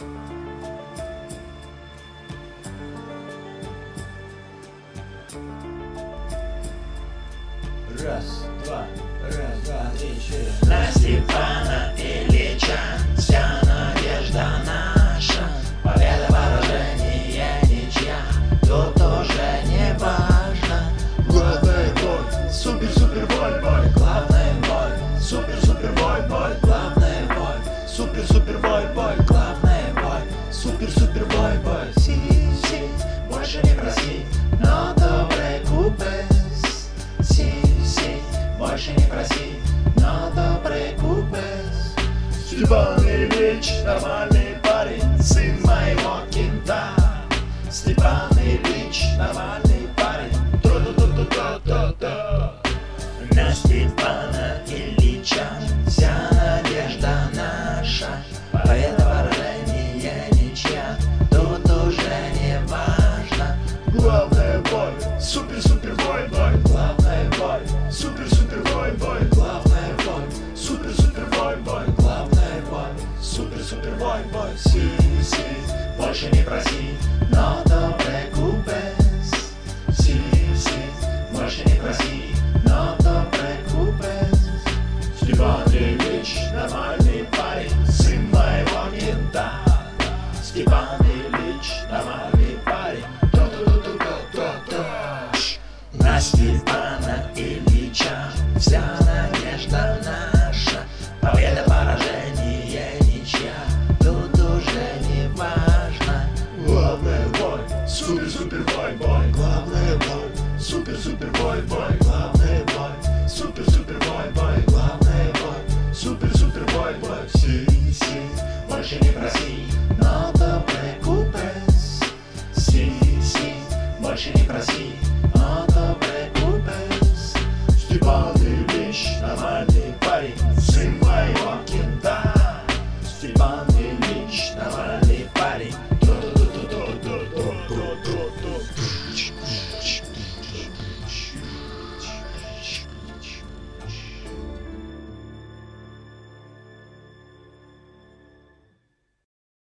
Раз, два, три, четыре. На Степана Ильича вся надежда наша. Победа, поражение, ничья, тут уже не важно. Главный бой, супер-супер бой. Главный бой, супер-супер бой. Главный бой, супер-супер бой. Главный бой, супер-супер бой. Си, больше не проси, но добрый купес. Си, больше не проси, но добрый купес. Степан Ильич, нормальный парень, сын моего кента. Степан Ильич, нормальный парень. На Степана Ильича вся надежда наша. Победа, поражение, ничья, тут уже не важно. Главный бой, супер-супер бой. Главный бой, Супер-супер бой. главный бой, Супер-супер бой. главный бой, супер-супер бой. Си, больше не проси, но добрый купес. Си, больше не проси, но добрый купес. Степан Ильич, нормальный парень, сын моего кента. Степан Ильич, нормальный парень. На Степана Ильича вся надежда наша. Победа, поражение, ничья, тут уже не важно. Главный бой, супер-супер бой. Главный бой, Супер-супер бой. главный бой, Супер-супер бой. главный бой. Супер-супер бой. Си, больше не проси, но добрый купес. Си, больше не проси, но добрый купес. Степан Ильич, нормальный парень, сын моего кента. Степан Ильич, нормальный